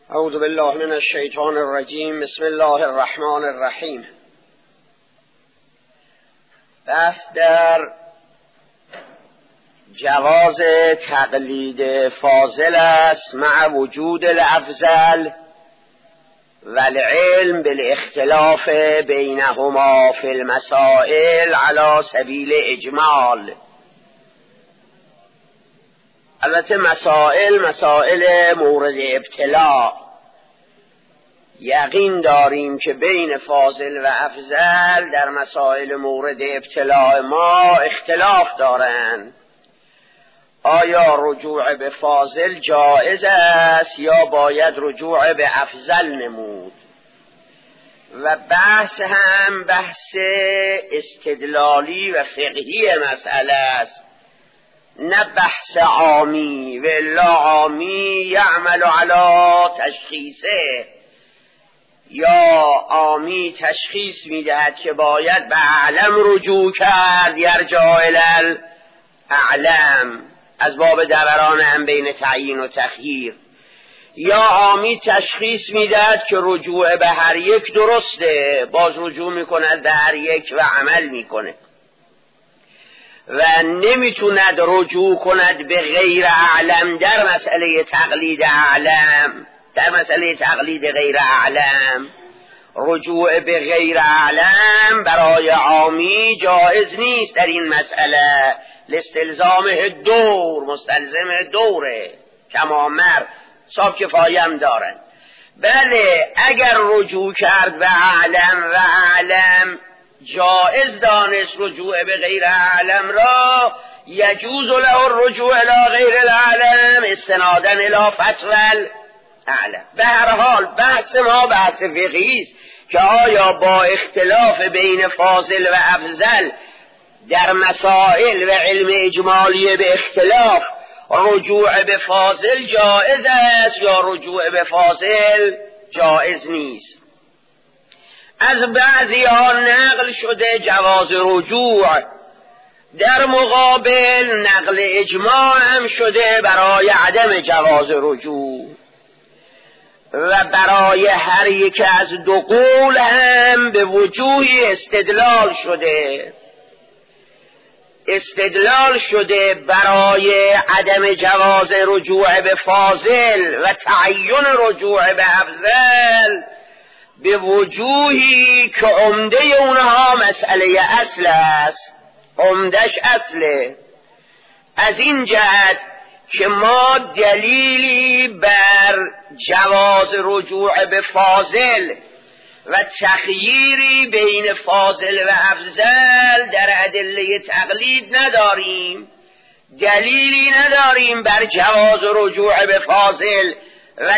اعوذ بالله من الشیطان الرجیم. بسم الله الرحمن الرحیم. بحث در جواز تقلید فاضل است مع وجود الافضل والعلم بالاختلاف بینهما فی المسائل على سبیل اجمال. البته مسائل مورد ابتلاء یقین داریم که بین فاضل و افضل در مسائل مورد ابتلاء ما اختلاف دارند. آیا رجوع به فاضل جایز است یا باید رجوع به افضل نمود؟ و بحث هم بحث استدلالی و فقهی مسئله است، نه بحث عامی. و الا عامی یعمل علی تشخیصه، یا عامی تشخیص میدهد که باید به اعلم رجوع کرد، یرجع الی الاعلم، از باب دوران هم بین تعیین و تخییر. یا عامی تشخیص میدهد که رجوع به هر یک درسته، باز رجوع میکند به هر یک و عمل میکنه و نمیتوند رجوع کند به غیر اعلم در مسئله تقلید اعلم. در مسئله تقلید غیر اعلم رجوع به غیر اعلم برای عامی جایز نیست. در این مسئله لاستلزامه دور، مستلزم دوره، کما مر صاحب کفایم دارن. بله اگر رجوع کرد به اعلم و اعلم جائز دانست رجوع به غیر اعلم را، یجوز له الرجوع الی غیر الاعلم استنادا الی فتوی الاعلم. به هر حال بحث ما بحث فقهی است که آیا با اختلاف بین فاضل و افضل در مسائل و علم اجمالی به اختلاف رجوع به فاضل جائز است یا رجوع به فاضل جائز نیست. از بعضی ها نقل شده جواز رجوع، در مقابل نقل اجماع هم شده برای عدم جواز رجوع، و برای هر یک از دو قول هم به وجوهی استدلال شده برای عدم جواز رجوع به فاضل و تعین رجوع به افضل به وجوهی که عمده اونها مسئله اصل است، عمدش اصله. از این جهت که ما دلیلی بر جواز رجوع به فاضل و تخییری بین فاضل و افضل در ادله تقلید نداریم، دلیلی نداریم بر جواز رجوع به فاضل و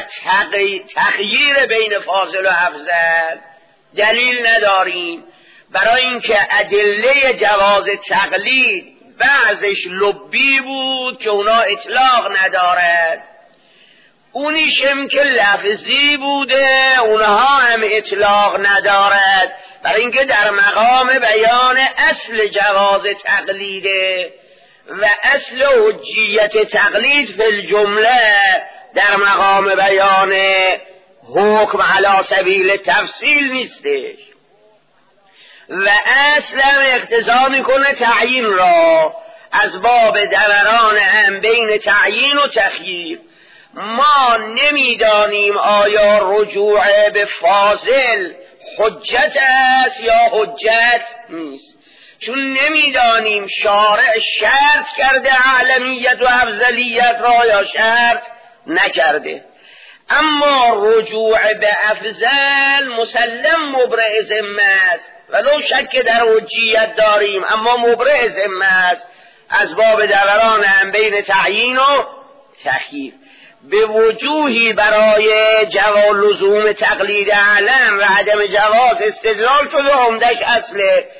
تخییر بین فاضل و افضل، دلیل نداریم. برای اینکه ادله جواز تقلید بعضش لبی بود که اونا اطلاق ندارد، اونیشم که لفظی بوده اونها هم اطلاق ندارد، برای اینکه در مقام بیان اصل جواز تقلیده و اصل حجیت تقلید فی الجمله در مقام بیان حکم علی سبیل تفصیل نیستش، و اصلا اقتضا میکنه تعیین را از باب دوران هم بین تعیین و تخییر. ما نمیدانیم آیا رجوع به فاضل حجت است یا حجت نیست، چون نمیدانیم شارع شرط کرده اعلمیت و افضلیت را یا شرط نکرده. اما رجوع به افضل مسلم مبرئ ذمه است، ولو شک در حجیت داریم اما مبرئ ذمه است از باب دوران هم بین تعیین و تخییر. به وجوهی برای جواز لزوم تقلید اعلم و عدم جواز استدلال شده، عمدش اصله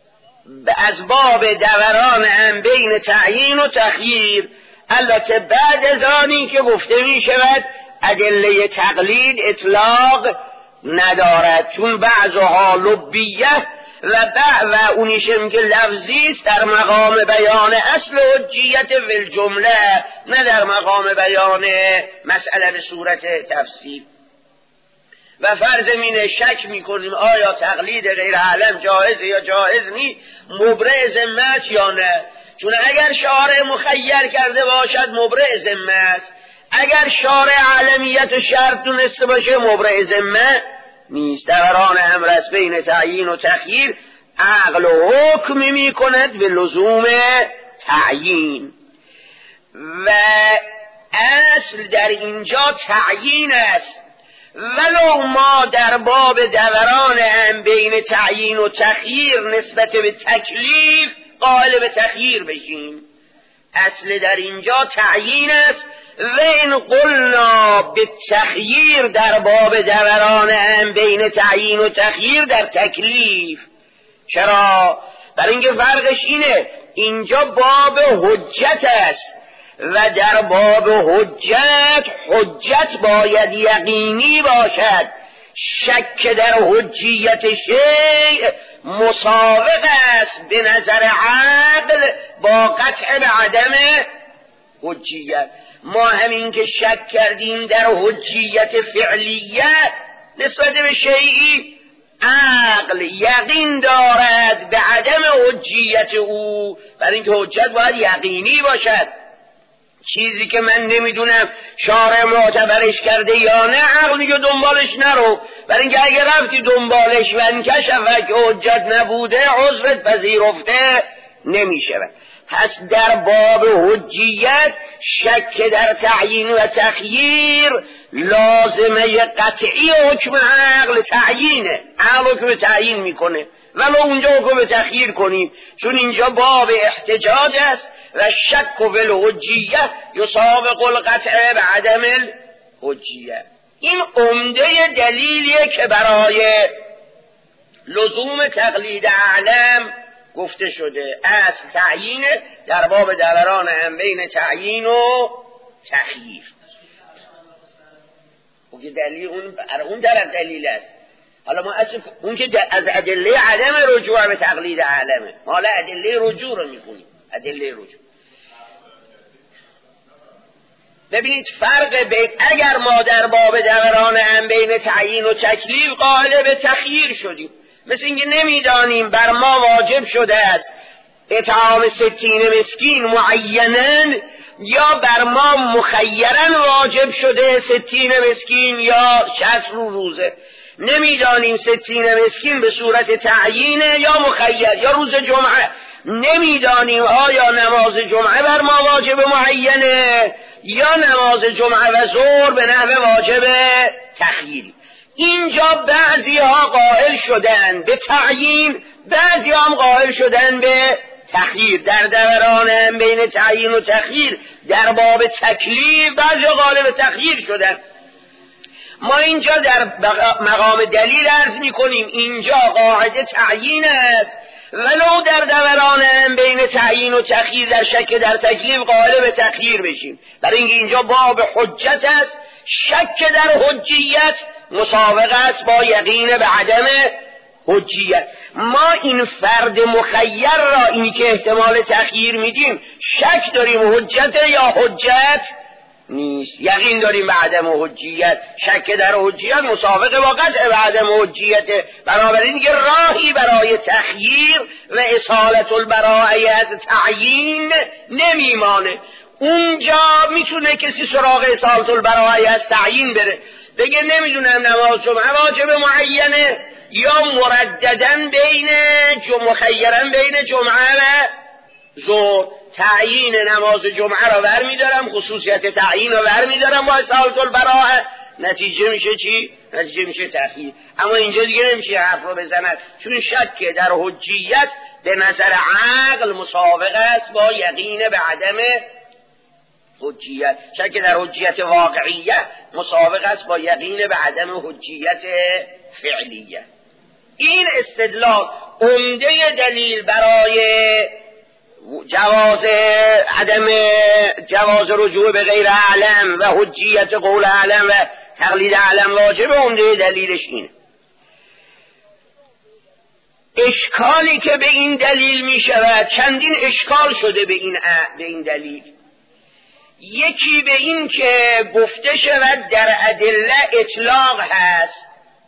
از باب دوران هم بین تعیین و تخییر. البته بعد از آنی که گفته می شود ادله تقلید اطلاق ندارد، چون بعضها لبیه و اونیشم که لفظی است در مقام بیان اصل حجیت فی الجمله، نه در مقام بیان مسئله به صورت تفصیل. و فرض مینه شک میکنیم آیا تقلید غیر عالم جایز یا جایز نی، مبرئ ذمه است یا نه. چون اگر شارع مخیر کرده باشد مبرئ ذمه است، اگر شارع عالمیت شرط دونسته باشه مبرئ ذمه نیست. دوران امر است بین تعیین و تخییر، عقل و حکم می کند به لزوم تعیین و اصل در اینجا تعیین است. ولو ما در باب دوران هم بین تعیین و تخییر نسبت به تکلیف قائل به تخییر بشیم، اصل در اینجا تعیین است. و این قلنا به تخییر در باب دوران هم بین تعیین و تخییر در تکلیف. چرا؟ برای اینکه فرقش اینه، اینجا باب حجت است و در باب حجت باید یقینی باشد. شک در حجیت شیء مساوق است به نظر عقل با قطع به عدم حجیت. ما همین که شک کردیم در حجیت فعلیت نسبت به شیئی، عقل یقین دارد به عدم حجیت او، برای اینکه حجت باید یقینی باشد. چیزی که من نمیدونم شارع معتبرش کرده یا نه، عقل میگه دنبالش نرو، برای اینکه اگر رفتی دنبالش و انکشف که حجت نبوده عذرت پذیرفته نمیشه. پس در باب حجیت شک در تعیین و تخییر لازمه قطعی حکم عقل تعیینه، عقل حکم تعیین میکنه ولو اونجا حکم تخییر کنیم، چون اینجا باب احتجاج است و شک و بالحجیه یسابق القطع به عدم الحجیه. این عمده دلیلیه که برای لزوم تقلید اعلم گفته شده. اصل تعیین در باب دوران هم بین تعیین و تخییر. اون که دلیل اون طرف دلیل است. حالا ما اصل اون که از ادله عدم رجوع به تقلید اعلمه، ما حالا ادله رجوع رو میخونیم. ادله رجوع ببینید فرق بین، اگر ما در باب دوران هم بین تعیین و تکلیف قائل به تخییر شدیم، مثل اینکه نمیدانیم بر ما واجب شده است اطعام 60 مسکین معینن یا بر ما مخیرن واجب شده 60 مسکین یا 60 روزه. نمیدانیم 60 مسکین به صورت تعیینه یا مخیر یا روز جمعه. نمیدانیم آیا نماز جمعه بر ما واجب معینه یا نماز جمعه و ظهر به نحو واجب تخییری. اینجا بعضی ها قائل شدن به تعیین، بعضی هم قائل شدن به تخییر. در دوران هم بین تعیین و تخییر در باب تکلیف بعضی ها قائل به تخییر شدن. ما اینجا در مقام دلیل عرض میکنیم اینجا قاعده تعیین است، ولو در دوران هم بین تعیین و تخییر در شک در تکلیف قائل به تخییر بشیم، برای اینکه اینجا باب حجت است. شک در حجیت مساوق است با یقین به عدم حجیت. ما این فرد مخیر را، اینی که احتمال تخییر میدیم، شک داریم حجت یا حجت نیست، یقین داریم به عدم حجیت. شک در حجیت مساوق با قطع به عدم حجیت. بنابراین دیگه راهی برای تخییر و اصالت البراءه از تعیین نمیمانه. اونجا میتونه کسی سراغ اصالت البراءه از تعیین بره، بگه نمیدونم نماز جمعه واجب معینه یا مرددن بین مخیرن بین جمعه و ظهر. تعیین نماز جمعه را ور میدارم، خصوصیت تعیین را ور میدارم با اصالت البراءه، نتیجه میشه چی؟ نتیجه میشه تخییر. اما اینجا دیگه نمیشه حرف رو بزند، چون شک در حجیت به نظر عقل مساوق است با یقین به عدم حجیت. شک در حجیت واقعیت مساوق است با یقین به عدم حجیت فعلیت. این استدلال عمده دلیل برای جواز رجوع به غیر اعلم و حجیت قول اعلم و تقلید اعلم واجب، عمده دلیلش اینه. اشکالی که به این دلیل می شود، چندین اشکال شده به این دلیل. یکی به این که گفته شود در ادله اطلاق هست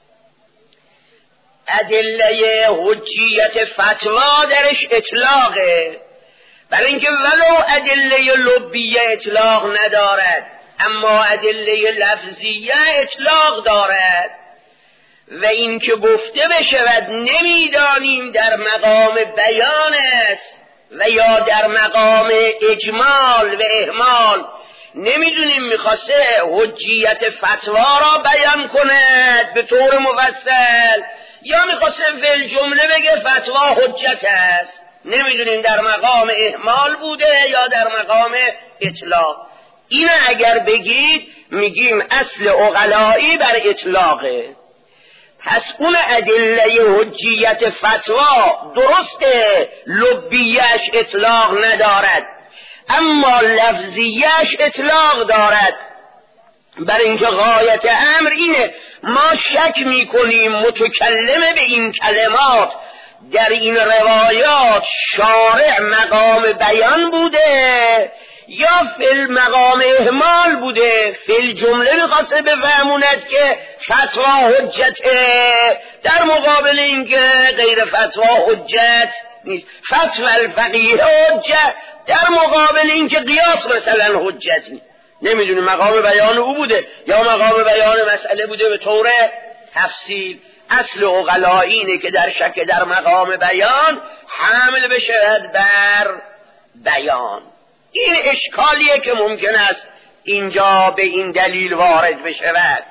ادله حجیت فتوا درش اطلاقه، برای اینکه ولو ادله لبیه اطلاق ندارد اما ادله لفظیه اطلاق دارد. و این که گفته بشود نمیدانیم در مقام بیان است و یا در مقام اجمال و اهمال، نمیدونیم میخواسته حجیت فتوا را بیان کند به طور مفصل یا میخواسته فی جمله بگه فتوا حجت است، نمیدونیم در مقام اهمال بوده یا در مقام اطلاق. این اگر بگید میگیم اصل عقلایی بر اطلاقه. پس اون ادله حجیت فتوا درسته لبیش اطلاق ندارد اما لفظیش اطلاق دارد، برای اینکه غایت امر اینه ما شک میکنیم متکلم به این کلمات در این روایات شارع مقام بیان بوده یا فی مقام اهمال بوده. فی جمله میخواسته بفهموند که فتوا حجته، در مقابل اینکه غیر فتوا حجت نیست. فتوا الفقیه حجت در مقابل اینکه قیاس مثلا حجت نیست. نمیدونی مقام بیان او بوده یا مقام بیان مسئله بوده به طور تفصیل. اصل عقلائی اینه که در شک در مقام بیان حمل بشود بر بیان. این اشکالیه که ممکن است اینجا به این دلیل وارد بشود،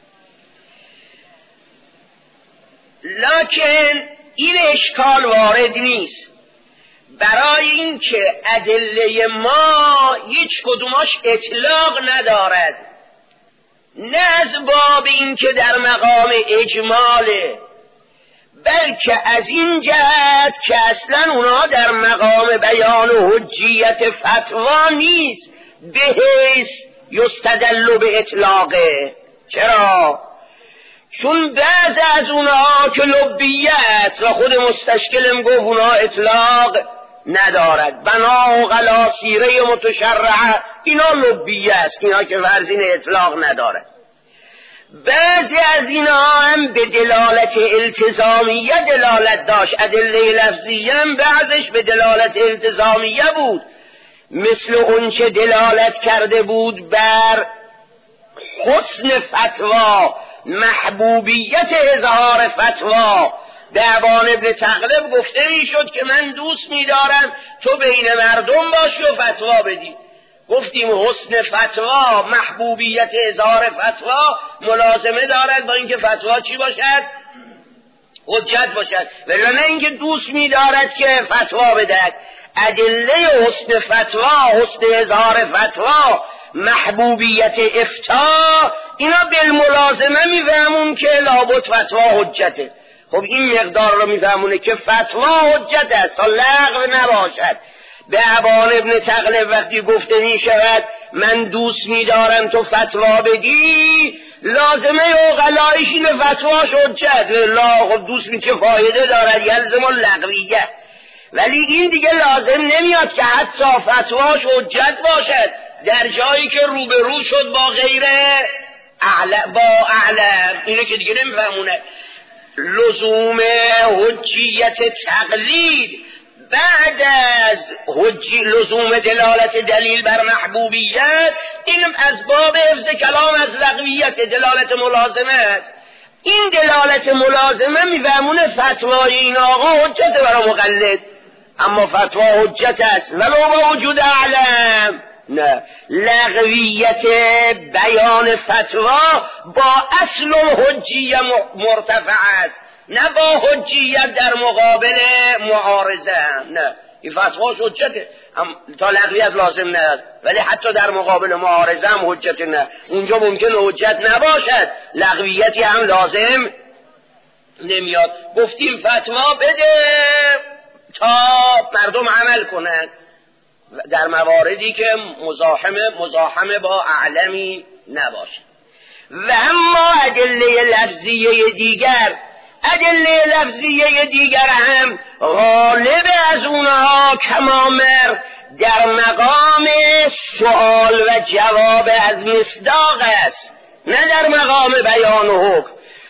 لکن این اشکال وارد نیست، برای اینکه ادله ما هیچ کدومش اطلاق ندارد، نه از باب اینکه در مقام اجماله، بلکه از این جهت که اصلا اونا در مقام بیان و حجیت فتوا نیست به حیث یستدل به اطلاقه. چرا؟ چون بعض از اونها که لبیه است و خود مستشکلم گفت اونها اطلاق ندارد، بنا و غلا سیره متشرعه اینا لبیه است، اینا که ورزین اطلاق ندارد. بعضی از اینا هم به دلالت التزامیه دلالت داشت، ادله لفظیه هم بعضش به دلالت التزامیه بود، مثل اون چه دلالت کرده بود بر حسن فتوا، محبوبیت اظهار فتوا. دعوان ابن تغلب گفته ای شد که من دوست می‌دارم تو بین مردم باشی و فتوا بدی. گفتیم حسن فتوا، محبوبیت اظهار فتوا ملازمه دارد با اینکه فتوا چی باشد؟ حجت باشد، ولی نه اینکه دوست می‌دارد که فتوا بدهد. ادله حسن فتوا، حسن اظهار فتوا، محبوبیت افتا، اینا بالملازمه میفهمون که لابد فتوا حجته. خب این مقدار رو میفهمونه که فتوا حجت است تا لغو نباشد. به ابان ابن تغلب وقتی گفته می شود من دوست می دارم تو فتوا بدی، لازمه عقلایش اینه فتواش حجت، والله خب دوست می چه فایده دارد، یلزم اللغویه. ولی این دیگه لازم نمیاد که حتی فتواش حجت باشد در جایی که روبرو شد با غیر اعلم. اینه که دیگه نمیفهمونه. لزوم حجیت تقلید بعد از لزوم دلالت دلیل بر محبوبیت، این از باب حفظ کلام از لغویت دلالت ملازمه است. این دلالت ملازمه میفهمونه فتوای این آقا حجت برای مقلد، اما فتوا حجت است ولو با وجود اعلم. نه، لغویت بیان فتوا با اصل حجیه مرتفع است، نه با حجیت در مقابل معارضه. نه، این فتواش حجته تا لغویت لازم نه، ولی حتی در مقابل معارضه هم حجت نه. اونجا ممکن حجت نباشد، لغویتی هم لازم نمیاد. گفتیم فتوا بده تا مردم عمل کنند در مواردی که مزاحمه با اعلمی نباشه. و اما ادله لفظیه دیگر هم غالب از اونها کمامر در مقام سوال و جواب از مصداق است، نه در مقام بیان و حکم.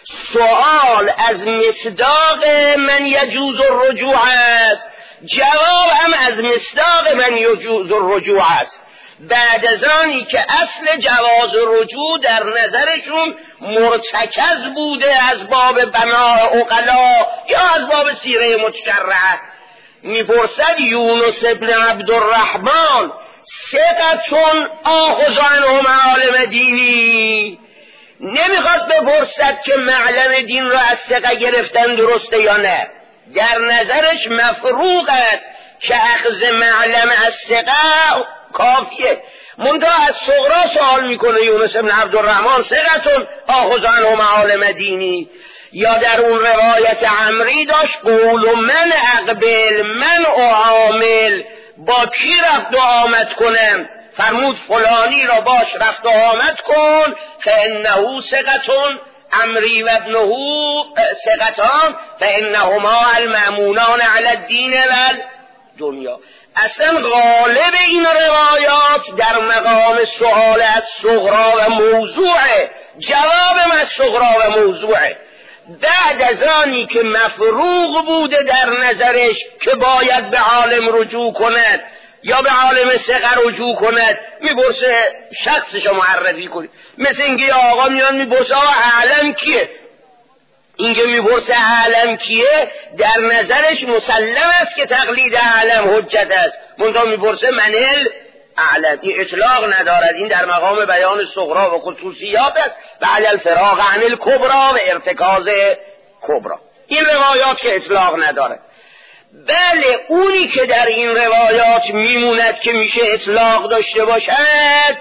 سوال از مصداق من یجوز الرجوع است، جواب هم از مصداق من یجوز الرجوع است. بعد از آنی که اصل جواز رجوع در نظرشون مرتکز بوده از باب بناء عقلا یا از باب سیره متشرعه، میپرسد یونس ابن عبدالرحمن ثقتون آخذ عنه معالم دینی، نمیخواد بپرسد که معلم دین را از ثقه گرفتن درسته یا نه، در نظرش مفروغ است که اخذ معلم از ثقه کافیه. منتها از صغرا سوال میکنه یونس ابن عبدالرحمن ثقتون آخذ عنه معالم دینی. یا در اون روایت عمری داشت قول من اقبل من اعامل، با کی رفت و آمد کنم؟ فرمود فلانی را باش رفت و آمد کن، فانه ثقتون عمری و ابنه ثقتان فانهما المأمونان علی الدین والدنیا. اصلا غالب این روایات در مقام سؤال از صغرا و موضوعه، جواب از صغرا و موضوعه. بعد از آنی که مفروغ بوده در نظرش که باید به عالم رجوع کند یا به عالم ثقه رجوع کند، میپرسه شخصشو معرفی کنید. مثل اینکه آقا میان میپرسه عالم کیه، اینکه میپرسه عالم کیه در نظرش مسلم است که تقلید عالم حجت است، منتها میپرسه منل اعلم. این اطلاق ندارد، این در مقام بیان صغرا و خصوصیات است و علی الفراغ عن الکبرا و ارتکاز کبرا. این روایات که اطلاق ندارد. بله اونی که در این روایات میموند که میشه اطلاق داشته باشد،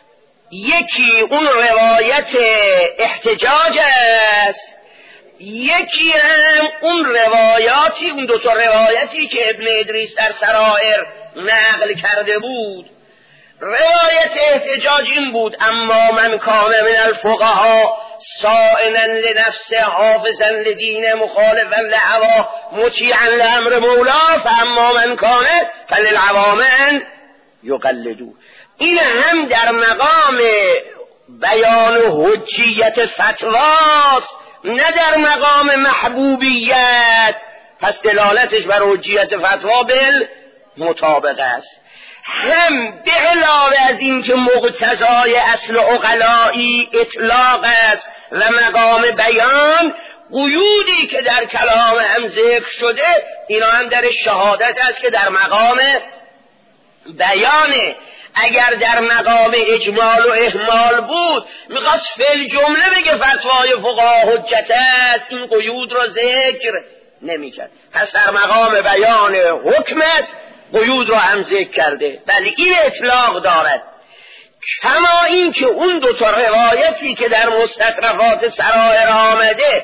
یکی اون روایت احتجاج است، یکی هم اون روایاتی، اون دو تا روایتی که ابن ادریس در سرائر نقل کرده بود. روایت احتجاج این بود اما من کان من الفقهاء صائنا لنفسه حافظا لدین مخالفا لهوا مطیعا لامر مولا فاما من کان فللعوام ان یقلدوا. این هم در مقام بیان حجیت فتواست، نه در مقام محبوبیت، پس دلالتش بر حجیت فتوا بالمطابق است. هم به علاوه از این که مقتضای اصل عقلائی اطلاق است و مقام بیان، قیودی که در کلام هم ذکر شده اینا هم در شهادت است که در مقام بیانه. اگر در مقام اجمال و اهمال بود میخواست فی جمله بگه فتوای فقها حجت است، این قیود را ذکر نمیکرد. پس در مقام بیان حکم است، قیود را هم ذکر کرده، ولی این اطلاق دارد. کما این که اون دو تا روایتی که در مستطرفات سرائر آمده،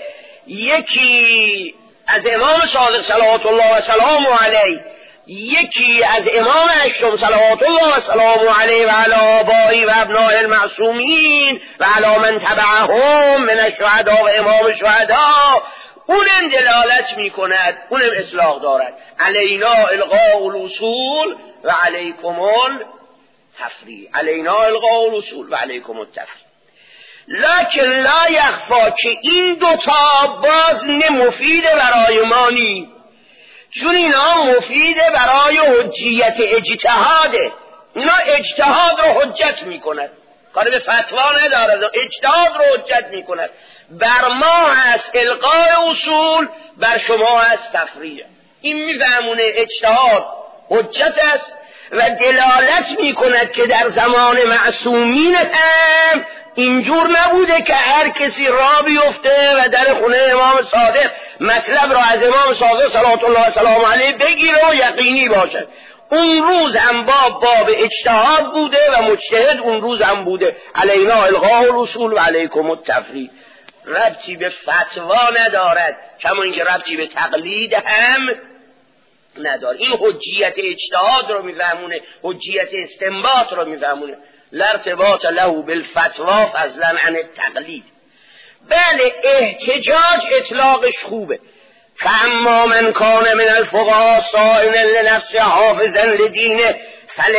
یکی از امام صادق صلوات الله و سلام علیه، یکی از امام اشرم صلوات الله و سلام علیه و علی آبایی و ابناء المعصومین و علی من تبعهم من الشهداء و امام شهداء، اونم دلالت می کند، اونم اصلاح دارد. علینا الغاء الاصول و علیکم التفریع، علینا الغاء الاصول و علیکم التفریع. لکن لا یخفا که این دوتا باز مفیده برای ما نی، چون اینا مفیده برای حجیت اجتهاده. اینا اجتهاد رو حجت می کند، کار به فتوا ندارد، اجتهاد رو حجت می کند. بر ما هست القاء اصول، بر شما هست تفریع. این میفهمونه اجتهاد حجت است و دلالت می کند که در زمان معصومین هم اینجور نبوده که هر کسی را بیفته و در خونه امام صادق مطلب را از امام صادق صلوات الله و سلام علیه بگیره و یقینی باشد. اون روز هم باب اجتهاد بوده و مجتهد اون روز هم بوده. علینا الغاء الاصول و علیکم التفریع. ربطی به فتوا ندارد، کما اینکه ربطی به تقلید هم نداره. این حجیت اجتهاد رو میفهمونه، حجیت استنباط رو میفهمونه. لا ارتباط له بالفتوا فضلا عن التقلید. بله احتجاج اطلاقش خوبه. فاما من کان من الفقهاء صائنا لنفسه حافظا لدینه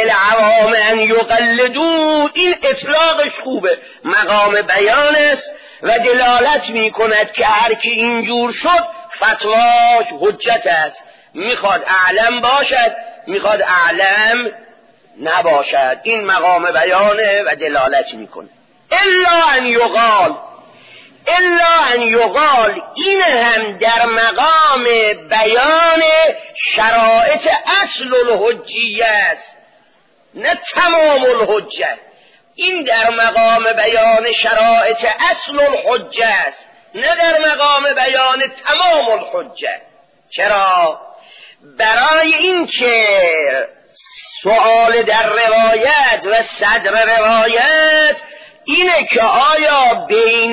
فللعوام ان یقلدوا، این اطلاقش خوبه، مقام بیان است و دلالت میکند که هر کی اینجور شد فتواش حجت است. میخواد اعلم باشد، میخواد اعلم نباشد. این مقام بیانه و دلالت میکنه. الا ان یقال این هم در مقام بیان شرائط اصل الحجیه است، نه تمام الحجه. این در مقام بیان شرائط اصل الحجه است، نه در مقام بیان تمام الحجه. چرا؟ برای این که سؤال در روایت و صدر روایت اینه که آیا بین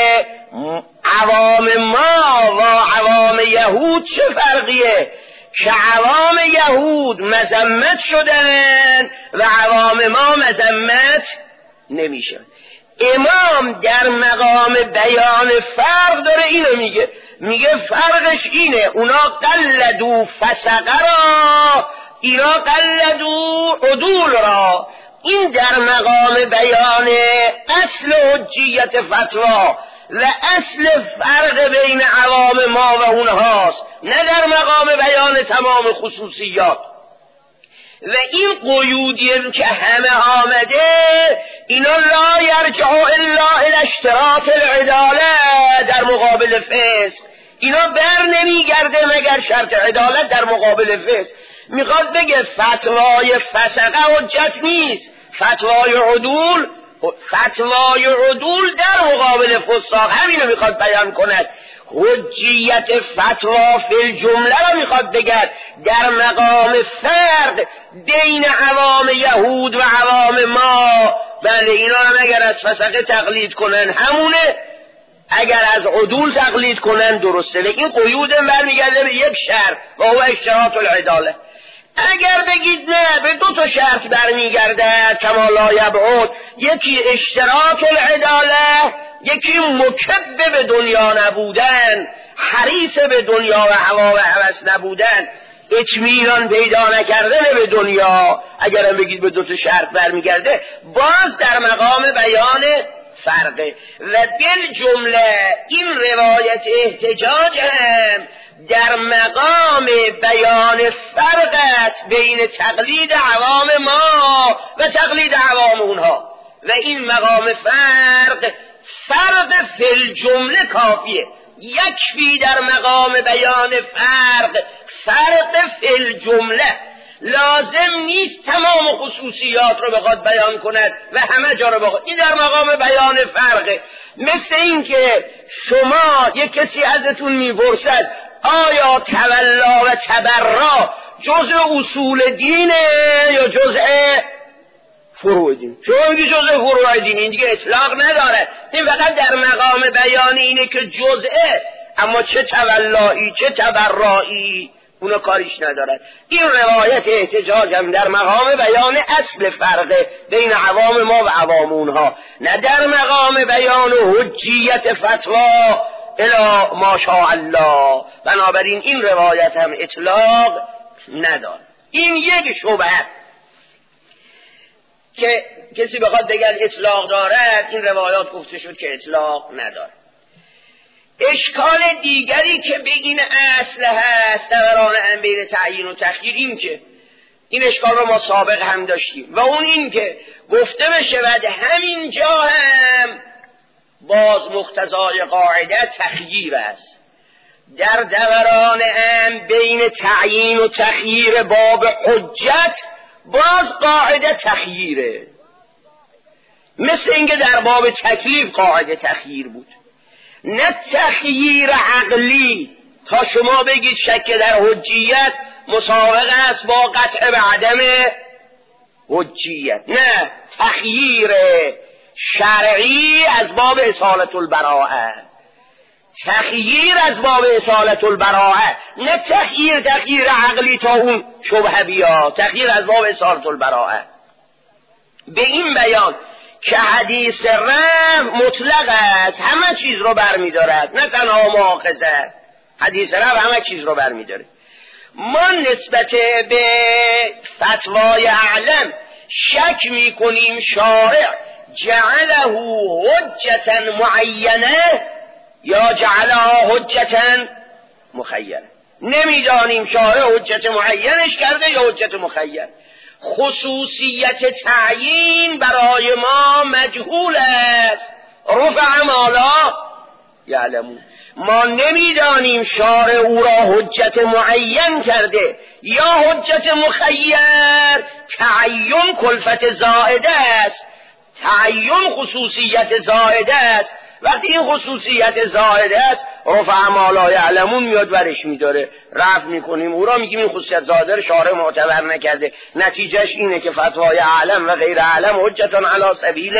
عوام ما و عوام یهود چه فرقیه که عوام یهود مذمت شدن و عوام ما مذمت نمیشن. امام در مقام بیان فرق داره، اینو میگه فرقش اینه اونا قلدو فسقه را، اینا قلدو عدول را. این در مقام بیان اصل حجیت فتوا و اصل فرق بین عوام ما و اونهاست، نه در مقام بیان تمام خصوصیات. و این قیودی که همه آمده اینا لا یرجع الا الی اشتراط العداله در مقابل فسق. اینا بر نمیگرده مگر شرط عدالت در مقابل فسق. میخواد بگه فتوای فسقه حجت نیست، فتوای عدول در مقابل فساق. همینو میخواد بیان کند. حجیت فتوا فی الجمله رو میخواد بگه در مقام فرق بین عوام یهود و عوام ما. بله اینا هم اگر از فسقه تقلید کنن همونه، اگر از عدول تقلید کنن درسته. این قیود برمیگرده به یک شرط و هو اشتراط العداله. اگر بگید نه به دو تا شرط برمیگرده کما لا یبعد، یکی اشتراط العداله، یکی مکب به دنیا نبودن، حریص به دنیا و هوا و هوس نبودن، اطمینان پیدا نکردن به دنیا. اگر هم بگید به دو تا شرط برمیگرده باز در مقام بیان فرقه. و بالجمله این روایت احتجاج هم در مقام بیان فرق است بین تقلید عوام ما و تقلید عوام اونها. و این مقام فرق فی الجمله کافیه، یکفی در مقام بیان فرق فی الجمله. لازم نیست تمام خصوصیات رو بخواد بیان کند و همه جا رو بخواد. این در مقام بیان فرقه. مثل این که شما یک کسی ازتون میپرسد آیا تولا و تبرا جزء اصول دینه یا جزء فروع دین؟ شما میگی جزء فروع دین، این دیگه اطلاق نداره. این فقط در مقام بیان اینه که جزءه، اما چه تولایی چه تبرایی اونا کاریش ندارد. این روایت احتجاج هم در مقام بیان اصل فرقه بین عوام ما و عوام اونها، نه در مقام بیان حجیت فتوا الا ماشاء الله. بنابراین این روایت هم اطلاق ندارد. این یک شبهه که کسی بخواد بگه اطلاق دارد، این روایات گفته شد که اطلاق ندارد. اشکال دیگری که به این اصل هست دوران هم بین تعیین و تخییر، این که این اشکال رو ما سابق هم داشتیم و اون این که گفته بشه و همین جا هم باز مقتضای قاعده تخییر است. در دوران هم بین تعیین و تخییر باب حجت باز قاعده تخییره، مثل اینکه در باب تکلیف قاعده تخییر بود، نه تخییر عقلی تا شما بگید شک در حجیت مساوق است با قطع به عدم حجیت. نه، تخییر شرعی از باب اصالت البراءه، تخییر از باب اصالت البراءه، نه تخییر عقلی تا اون شبهه بیاد، تخییر از باب اصالت البراءه. به این بیان که حدیث رفع مطلق است، همه چیز رو برمی‌دارد، نه تنها مؤاخذه. حدیث رفع همه چیز رو برمی‌داره. ما نسبت به فتوای اعلم شک می‌کنیم شارع جعله حجتا معینه یا جعلها حجتا مخیره. نمیدانیم شارع حجت معینش کرده یا حجت مخیر. خصوصیت تعیین برای ما مجهول است. رفع ما لا یعلمون. ما نمیدانیم شارع او را حجت معین کرده یا حجت مخیر. تعیین کلفت زائده است، تعیین خصوصیت زائده است. وقتی این خصوصیت زائده است رفع ما لا یعلمون میاد ورش میداره، رفع میکنیم او را، میگیم این خصوصیت زائده شارع معتبر نکرده. نتیجهش اینه که فتوای اعلم و غیر اعلم حجتون علی سبیل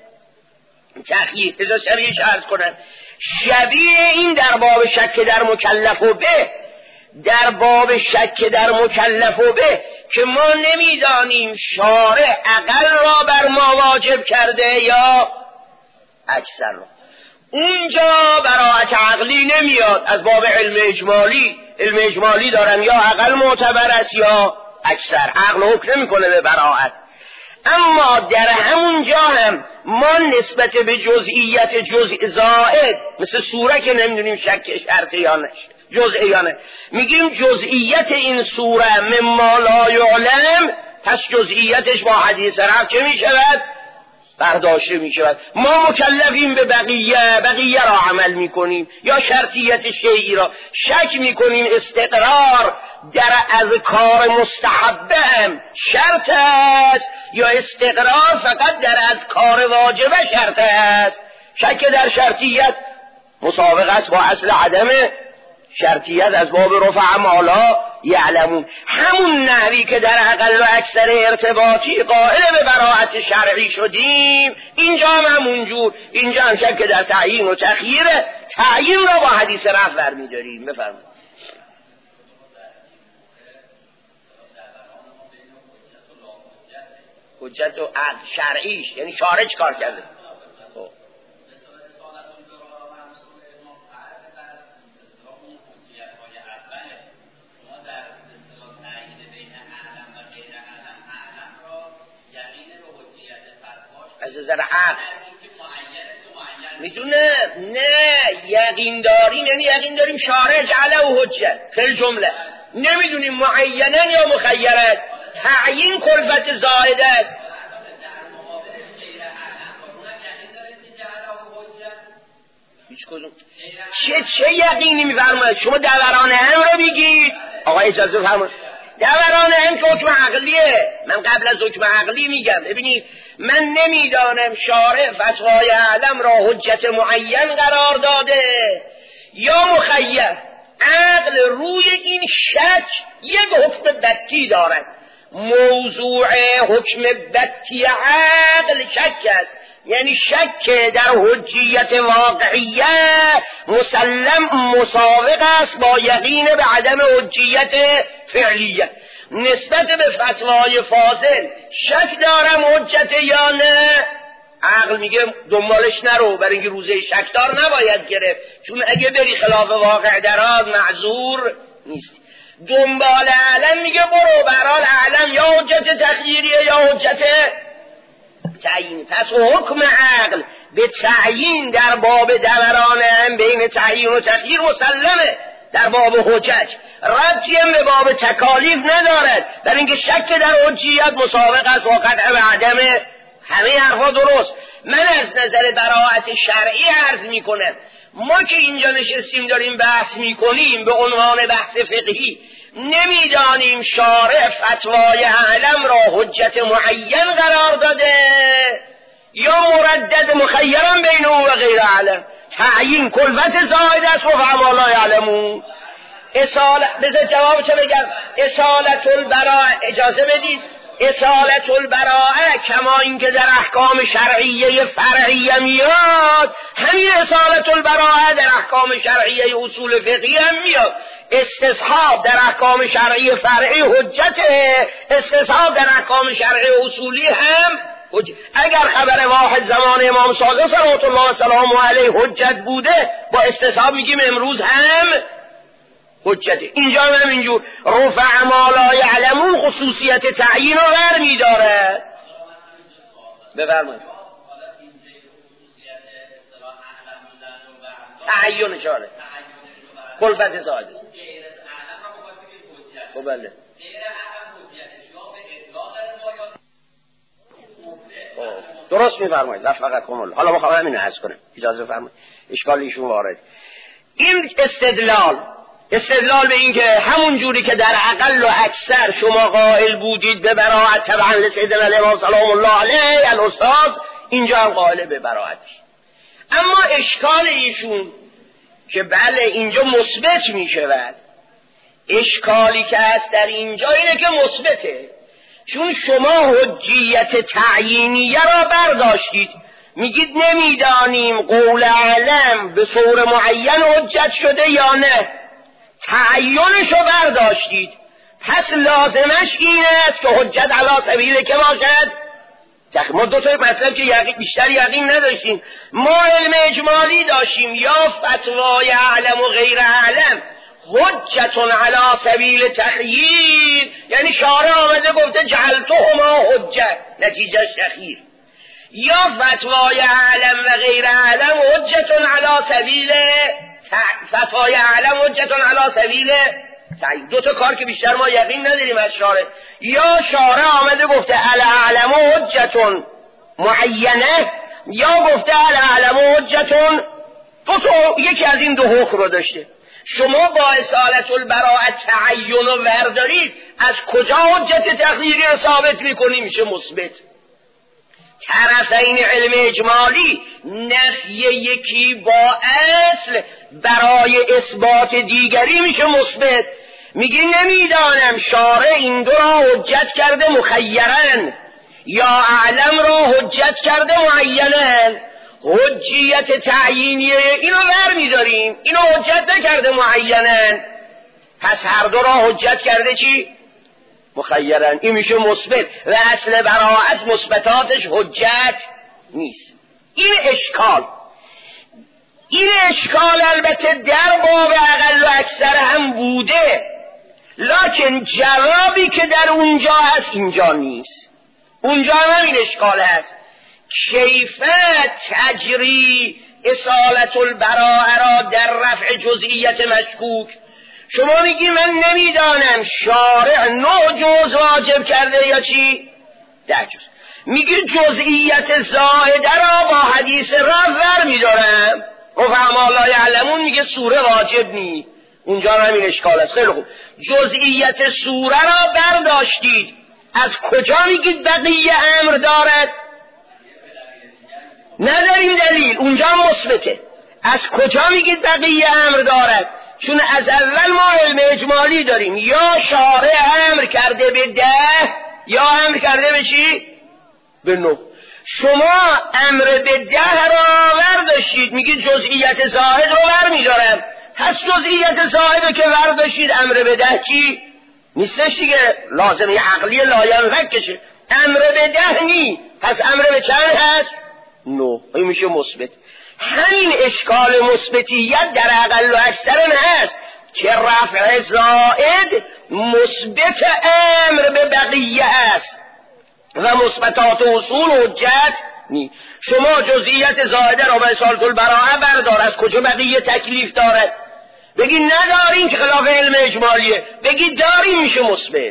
تخییر. اذا شریعش عرض کنن شبیه این در باب شک در مکلف و به، در باب شک در مکلف و به که ما نمیدانیم شارع اقل را بر ما واجب کرده یا اکثر را. اونجا براعت عقلی نمیاد، از باب علم اجمالی، علم اجمالی دارن یا اقل معتبر است یا اکثر، عقل حکم نمیکنه به براعت. اما در همونجا هم ما نسبت به جزئیت جزء زائد مثل سوره که نمیدونیم شک شرطی یا نه جزئی یا نه، میگیم جزئیت این سوره مما لا یعلم، پس جزئیتش با حدیث رفع چه میشود؟ برداشته میشود. ما مکلفیم به بقیه را عمل میکنیم یا شرطیت شیئی را شک میکنیم. استقرار در اذکار مستحبه هم شرط است یا استقرار فقط در اذکار واجبه شرط است؟ شک در شرطیت مسابقه است با اصل عدم شرطیت از باب رفع ما لا یعلمون. همون نحوی که در اقل و اکثر ارتباطی قائل به براعت شرعی شدیم، اینجا هم همونجور. اینجا هم شک در تعیین و تخییر، تعیین را با حدیث رفع برمی‌داریم. بفرمایید. حجت و عقل شرعیش یعنی شارع چیکار کرده؟ از نظر عقل میدونه نه یقین داریم، یعنی یقین داریم شارع جعله و حجت فی جمله، نمیدونیم معینن یا مخیرن. تعیین کلفت زائده است. هیچ کدوم چه یقینی میفرماید؟ شما دوران هم رو بگید. آقا اجازه فرمایید. دوران هم که حکم عقلیه، من قبل از حکم عقلی میگم. ببینید من نمیدانم شارع فتوای اعلم را حجت معین قرار داده یا مخیر. عقل روی این شک یک حکم بتی دارد. موضوع حکم بتی عقل شک است، یعنی شک در حجیت واقعیه مسلم مسابق است با یقین به عدم حجیت فعلیه. نسبت به فتوای فاضل شک دارم حجت یا نه، عقل میگه دنبالش نرو، برای اینکه روزه شکدار نباید گرفت، چون اگه بری خلاف واقع درات معذور نیست. دنبال علم میگه برو، برحال علم یا حجت تخییریه یا حجت تعیین. پس حکم عقل به تعیین در باب دوران هم بین تعیین و تخییر مسلمه. در باب حجج ربطی هم به باب تکالیف ندارد، در اینکه شک در حجیت مسابق است و قطع به عدم. همه حرفا درست. من از نظر براعت شرعی عرض میکنم، ما که اینجا نشستیم داریم بحث میکنیم به عنوان بحث فقهی، نمیدانیم شارع فتوای اعلم را حجت معین قرار داده یا مردد مخیرم بین او و غیر اعلم. تعیین کلفت زائد است و فما لا یعلمون. بذار جوابشو بگم. اصالت البراء، اجازه بدید، اصالت البراء کما اینکه در احکام شرعیه فرعیه میاد، همین اصالت البراء در احکام شرعیه اصول فقهی هم میاد. استصحاب در احکام شرعی فرعی حجته، استصحاب در احکام شرعی اصولی هم حجت. اگر خبر واحد زمان امام صادق صلوات الله و سلامه علیه حجت بوده، با استصحاب میگیم امروز هم حجته. اینجا هم اینجور رفع ما لا یعلمون خصوصیت تعیین رو برمی‌داره. بفرمایید. تعین شاره کلفت زائده. خب بله درست میفرمایید. فقط کمال. حالا میخوام همین عرض کنم، اجازه فرمایید اشکال ایشون وارد. این استدلال به این که همون جوری که در اقل و اکثر شما قائل بودید به براءت تبعا لسیدنا الامام سلام الله علیه الاستاذ، اینجا هم قائل به براءت. اما اشکال ایشون که بله اینجا مثبت میشود، اشکالی که هست در اینجا اینه که مثبته، چون شما حجیت تعیینیه را برداشتید، میگید نمیدانیم قول علم به صور معین حجت شده یا نه، تعیینش رو برداشتید، پس لازمش این است که حجت علی سبیل که باشد. ما دو تا مطلب که بیشتر یقین نداشتیم، ما علم اجمالی داشتیم، یا فتوای علم و غیر علم حجتون علی سبیل تخییر، یعنی شارع آمده گفته جعلتهما حجت، نتیجه شخیر، یا فتوای علم و غیر علم حجتون علی سبیل فتوای علم حجتون علی سبیل تخییر. دو تا کار که بیشتر ما یقین نداریم از شارع، یا شارع آمده گفته الاعلم حجتون معینه، یا گفته الاعلم حجتون، دو تا یکی از این دو حکم رو داشته. شما با اصالت البراءت تعین و وردارید، از کجا حجت تخییری رو ثابت میکنی؟ میشه مثبت. طرفین علم اجمالی نفی یکی با اصل برای اثبات دیگری میشه مثبت. میگی نمیدانم شارع این دو را حجت کرده مخیرن یا اعلم را حجت کرده معینن، حجیت تعیینیه اینو ور میداریم، اینو حجت نکرده معینن، پس هر دو را حجت کرده چی؟ مخیرن. این میشه مثبت و اصل براءت مثبتاتش حجت نیست. این اشکال البته در باب اقل و اکثر هم بوده، لکن جوابی که در اونجا هست اینجا نیست. اونجا هم این اشکال هست، کیف تجری اصالت البراءه را در رفع جزئیت مشکوک. شما میگی من نمیدانم شارع 9 جز واجب کرده یا چی؟ 10 جز. میگی جزئیت زائده را با حدیث رفع میدارم، فهم لا یعلمون میگه سوره واجب نی. اونجا هم این اشکال است. خیلی خوب، جزئیت سوره را برداشتید، از کجا میگید بقیه امر دارد؟ نداریم دلیل. اونجا مثبته. از کجا میگید بقیه امر دارد؟ چون از اول ما علم اجمالی داریم، یا شارع امر کرده به 10 یا امر کرده به چی؟ به 9. شما امر به 10 را برداشتید، میگید جزئیت زائد رو برمیدارم، پس جزئیت زائد رو که برداشتید امر به 10 چی؟ نیستش دیگه، لازمه عقلی لاینفک کشه. امر به 10 نی، پس امر به چند هست؟ 9. این میشه مثبت. همین اشکال مثبتیت در اقل و اکثر هست که رفع زائد مثبت امر به بقیه است و مثبتات اصول حجت نی. شما جزئیت زائده را به اصالت البراءه بردار، از کجا بقیه تکلیف دارد؟ بگی نداریم که خلاف علم اجمالیه، بگی داریم میشه مثبت.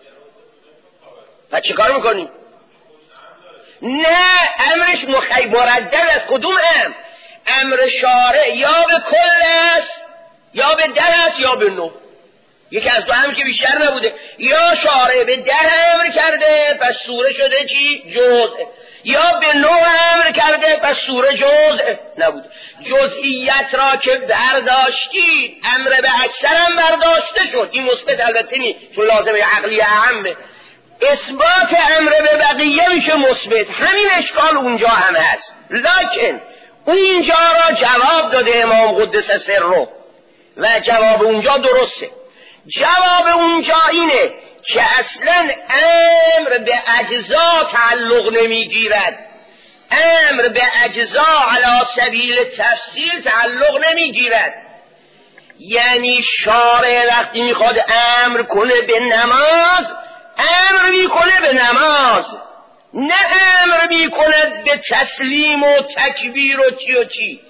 و چه کار میکنیم؟ نه، امرش مردد است. کدوم امر شارع یا به کل است یا به 10 است یا به 9. یکی از دو هم که بیشتر نبوده. یا شارع به 10 امر کرده پس سوره شده چی؟ جزء، یا به 9 امر کرده پس سوره جزء نبوده. جزئیت را که برداشتید امر به اکثر هم برداشته شد، این مثبت البته نی چون لازمه عقلی اهمه. اثبات امر به بقیه میشه مثبت. همین اشکال اونجا هم هست، لکن اونجا را جواب داده امام قدس سره و جواب اونجا درسته. جواب اونجا اینه که اصلا امر به اجزا تعلق نمیگیرد، امر به اجزا علی سبیل تفصیل تعلق نمیگیرد. یعنی شارع وقتی میخواد امر کنه به نماز، امر میکنه به نماز، نه امر میکنه به تسلیم و تکبیر و چی و چی.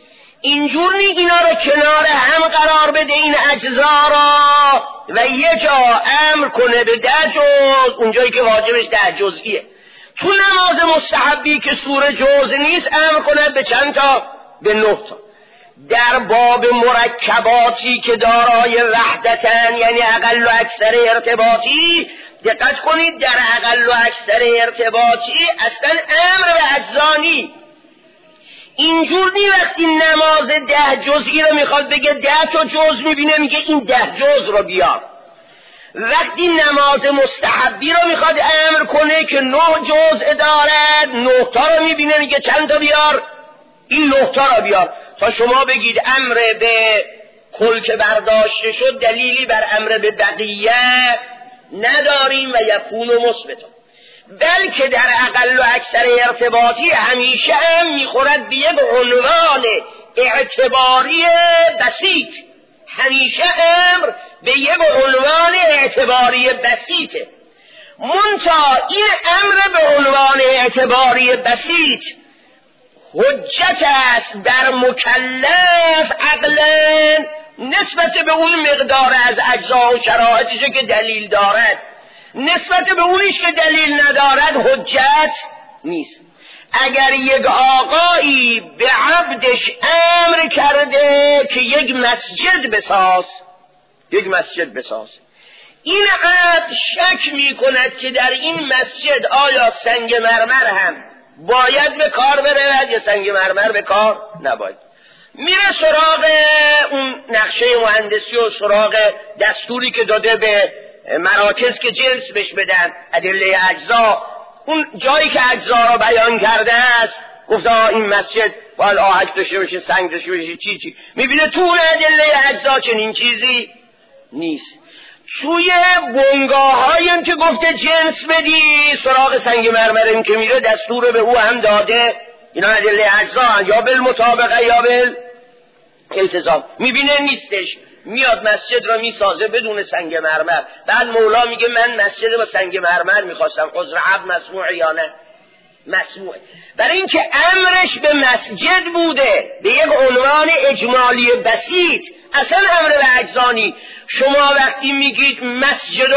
اینجور نی اینا رو کنار هم قرار بده این اجزا را و یه جا امر کنه به 10 جز، اونجایی که واجبش 10 جزئیه. تو نماز مستحبی که سوره جز نیست امر کنه به چند تا؟ به 9 تا. در باب مرکباتی که دارای وحدتن، یعنی اقل و اکثر ارتباطی، دقت کنید در اقل و اکثر ارتباطی اصلا امر به اجزا نی. اینجور نی وقتی نماز 10 جزئی رو میخواد بگه 10 تا جز میبینه میگه این 10 جز رو بیار. وقتی نماز مستحبی رو میخواد امر کنه که 9 جزء دارد 9 تا رو میبینه میگه چند تا بیار؟ این 9 تا رو بیار. تا شما بگید امر به کل که برداشته شد دلیلی بر امر به بقیه نداریم و یکون و مثبتا، بلکه در اقل و اکثر ارتباطی همیشه هم میخورد به یک عنوان اعتباری بسیط. همیشه امر به یک عنوان اعتباری بسیطه. منتها این امر به عنوان اعتباری بسیط حجت است در مکلف عقلا نسبت به اون مقدار از اجزا و شرایطش که دلیل دارد، نسبت به اونیش که دلیل ندارد حجت نیست. اگر یک آقایی به عبدش امر کرده که یک مسجد بساز، این عبد شک می کند که در این مسجد آیا سنگ مرمر هم باید به کار بره یا سنگ مرمر به کار نباید، میره سراغ اون نقشه مهندسی و سراغ دستوری که داده به مراکز که جنس بهش بدن، ادله اجزا، اون جایی که اجزا را بیان کرده است، گفته این مسجد باید آهک داشته باشه، سنگ داشته باشه، چی میبینه تو اون ادله اجزا چنین چیزی نیست. توی بنگاه هایم که گفته جنس بدی سراغ سنگ مرمرم که میره دستور به او هم داده، اینا ادله اجزا یا بالمطابقه یا بالالتزام، میبینه نیستش، میاد مسجد را میسازه بدون سنگ مرمر. بعد مولا میگه من مسجد با سنگ مرمر میخواستم، عذر عبد مسموع یا نه؟ مسموع. برای اینکه امرش به مسجد بوده به یک عنوان اجمالی بسیط، اصلا امر به اجزانی. شما وقتی میگید مسجد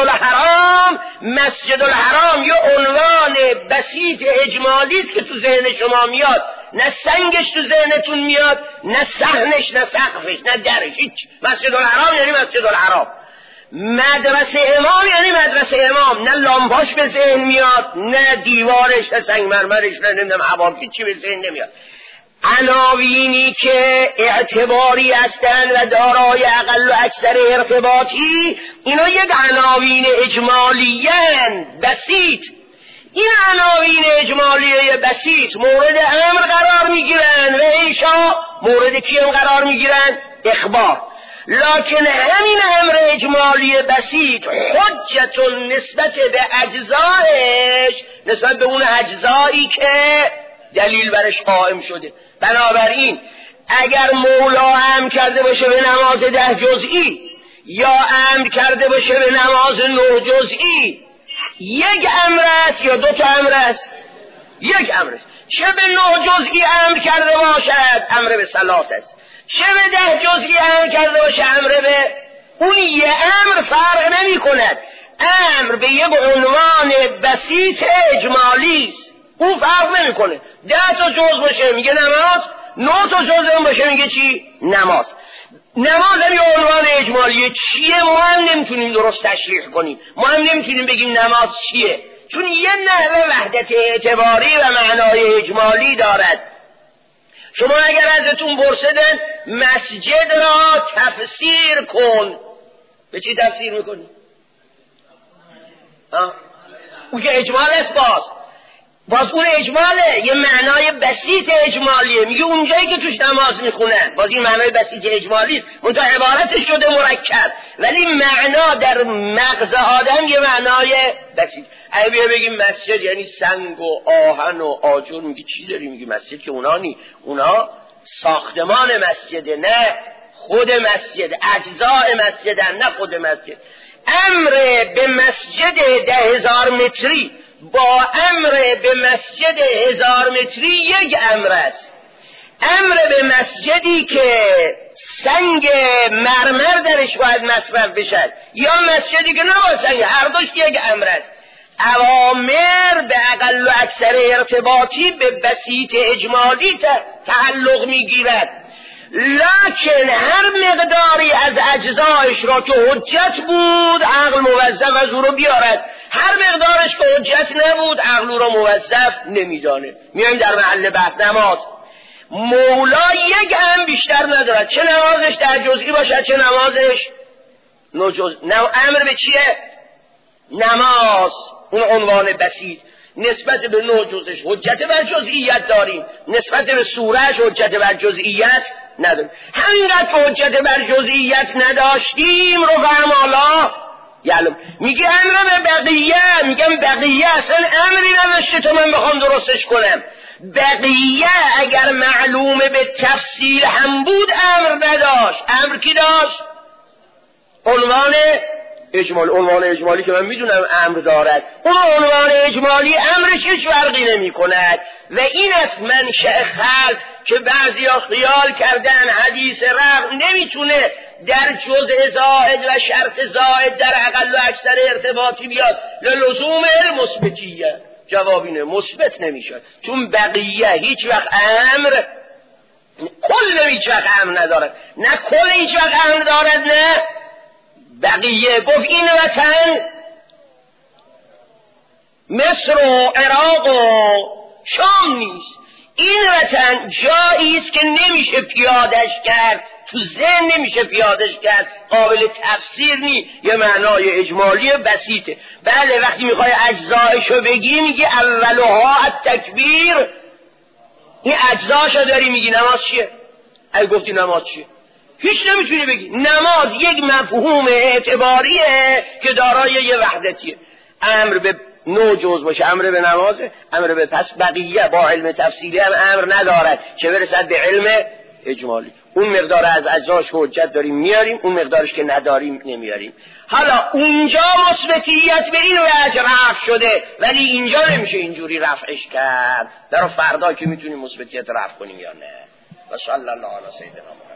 الحرام یه عنوان بسیط اجمالی است که تو ذهن شما میاد، نه سنگش تو ذهنتون میاد، نه صحنش، نه سقفش، نه درش، هیچ. مسجد الحرام یعنی مسجد الحرام. مدرسه امام یعنی مدرسه امام، نه لامپاش به ذهن میاد، نه دیوارش، نه سنگ مرمرش، نه نمیدونم حوالی چی به ذهن نمیاد. عناوینی که اعتباری هستند و دارای اقل و اکثر ارتباطی، اینا یک عناوین اجمالیان بسیط. این عناوین اجمالیه بسیط مورد امر قرار میگیرن و انشاء مورد کیم قرار میگیرن؟ اخبار. لکن همین امر اجمالی بسیط حجتون نسبت به اجزایش، نسبت به اون اجزایی که دلیل برش قائم شده. بنابراین اگر مولا امر کرده باشه به نماز 10 جزئی یا امر کرده باشه به نماز 9 جزئی، یک امر است یا 2 تا امر است؟ یک امر است. چه به 9 جزئی امر کرده باشد امر به صلات است، چه به 10 جزئی امر کرده باشه امر به اون یه امر فرق نمی کند. امر به یک عنوان بسیط اجمالی است، اون فرق نمی کنه. 10 تا جز باشه میگه نماز، 9 تا جز هم باشه میگه چی؟ نماز. نماز یعنی عنوان اجمالیه. چیه؟ ما هم نمیتونیم درست تشریح کنیم، ما هم نمیتونیم بگیم نماز چیه، چون یه نحوه وحدت اعتباری و معنای اجمالی دارد. شما اگر ازتون پرسیدن مسجد را تفسیر کن، به چی تفسیر میکنی؟ اون که اجمال است، باز اون اجماله، یه معنای بسیط اجمالیه. میگه اونجایی که توش نماز میخونن، باز این معنای بسیط اجمالی است، منتها عبارتش شده مرکب، ولی معنا در مغز آدم یه معنای بسیط. اگه بیا بگیم مسجد یعنی سنگ و آهن و آجر، میگه چی داری؟ میگه مسجد که اونا ساختمان مسجده، نه خود مسجد، اجزاء مسجدن، نه خود مسجد. امر به مسجد 10,000 متری با امر به مسجد 1000 متری یک امر است. امر به مسجدی که سنگ مرمر درش باید مصرف بشد یا مسجدی که نباید سنگ، هر دوش یک امر است. اوامر به اقل و اکثر ارتباطی به بسیط اجمالی تعلق میگیرد، لکن هر مقداری از اجزایش را که حجت بود عقل موظف از او رو بیارد، هر مقدارش که حجت نبود عقل او را موظف نمیدانه. میایم در محل بحث نماز. مولا یک هم بیشتر ندارد، چه نمازش در جزئی باشد چه نمازش امر به چیه؟ نماز. اون عنوان بسیط نسبت به نوع جزش حجت بر جزئیت داریم، نسبت به سورهش حجت بر جزئیت نداریم. همینقدر که حجت بر جزئیت نداشتیم رو فرمالا یعلم میگه امر به بقیه. میگم بقیه اصلا امری نداشته تو من بخوام درستش کنم. بقیه اگر معلوم به تفصیل هم بود امر نداشت. امر کی داشت؟ عنوان اجمال. عنوان اجمالی که من میدونم امر دارد، اون عنوان اجمالی امرش هیچ فرقی نمی کند و این است منشأ خلق که بعضیا خیال کردن حدیث رفع نمیتونه در جزء زائد و شرط زائد در اقل و اکثر ارتباطی بیاد للزوم المثبتیه. جواب اینه مثبت نمیشه، چون بقیه هیچ وقت امر کل هیچ وقت امر ندارد، نه کل هیچ وقت امر دارد نه بقیه. گفت این وطن مصر و عراق و شام نیست، این وطن جایی است که نمیشه پیادش کرد، تو ذهن نمیشه پیادش کرد، قابل تفسیر نی، یه معنای اجمالی بسیطه. بله وقتی میخوای اجزایشو بگی میگی اولها التکبیر، این اجزاشو داری میگی. نماز چیه؟ اگه گفتی نماز چیه هیچ نمیتونی بگی. نماز یک مفهوم اعتباریه که دارای یه وحدتیه. امر به نوع جز باشه امر به نمازه، امر به پس بقیه با علم تفصیلی هم امر ندارد چه برسد به علم اجمالی. اون مقدار از اجزاش حجت داریم میاریم، اون مقدارش که نداریم نمیاریم. حالا اونجا مثبتیت به این وجه رفع شده، ولی اینجا نمیشه اینجوری رفعش کرد. در فردا که میتونیم مثبتیت رفع کنیم یا نه. و صلی الله علی سیدنا محمد.